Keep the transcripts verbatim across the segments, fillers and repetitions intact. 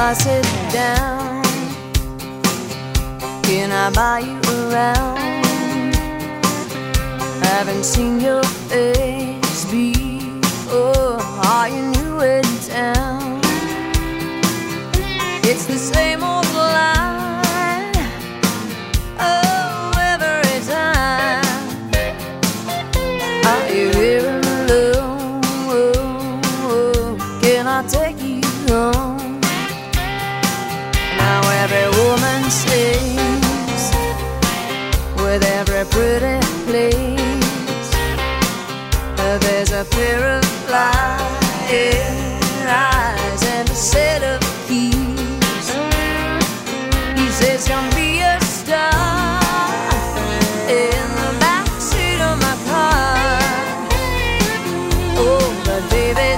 I sit down, can I buy you around? Haven't seen your face before. Are you new in town? It's the same old line, oh, every time. Are you here alone? Can I take you home? Now every woman sings with every pretty place. There's a pair of flying eyes and a set of keys. He says, come be a star in the backseat of my car. Oh, but baby,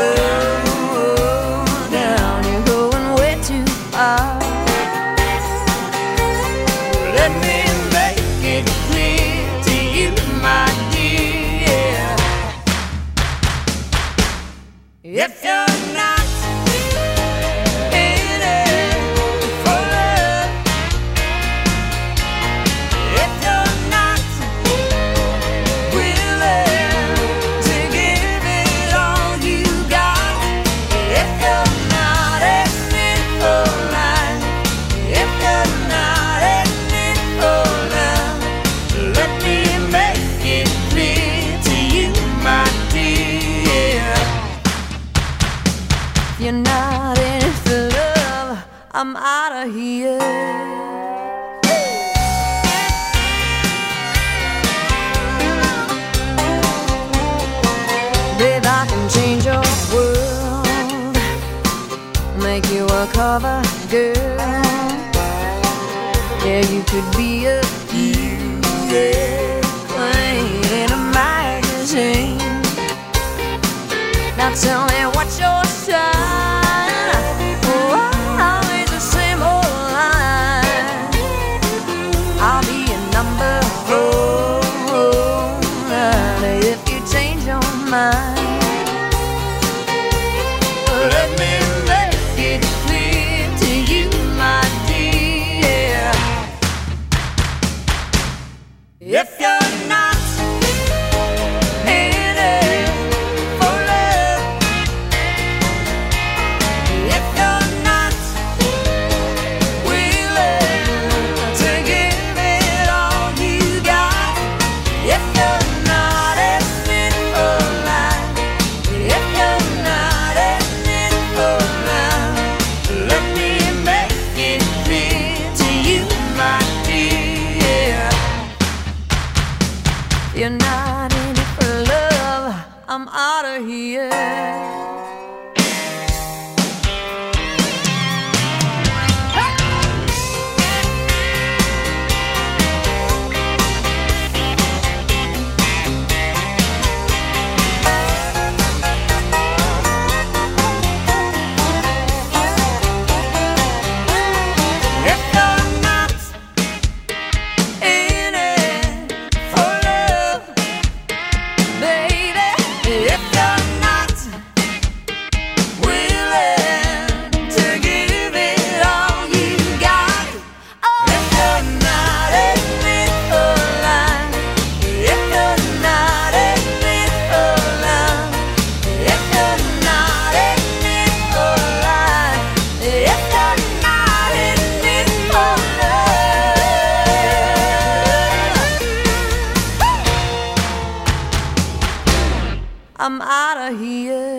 slow down, you're going way too far. Let me make it clear to you, my dear, if you're not in it for love, if you're not willing to give it all you got, if you're not in it for life, if you're not in it for love, let me make it clear to you, my dear. If you're not in it for love, I'm out of here. Babe, I can change your world, make you a cover girl. Yeah, you could be a queen in a magazine. Now tell me what's your sign? Oh, always the same old line. I'll be a number four if you change your mind. Let me make it clear to you, my dear, if you're not in it for love, if you're not willing to give it all you got, if you're not in it for life, if you're not in it for love, let me make it clear to you, my dear. If you're not in it for love, I'm out of here. If you're not in it for love, baby, if you're not willing to give it all you got, if you're not in it for life, if you're not in it for love, if you're not in it for life, if you're not in it for love, I'm out of here.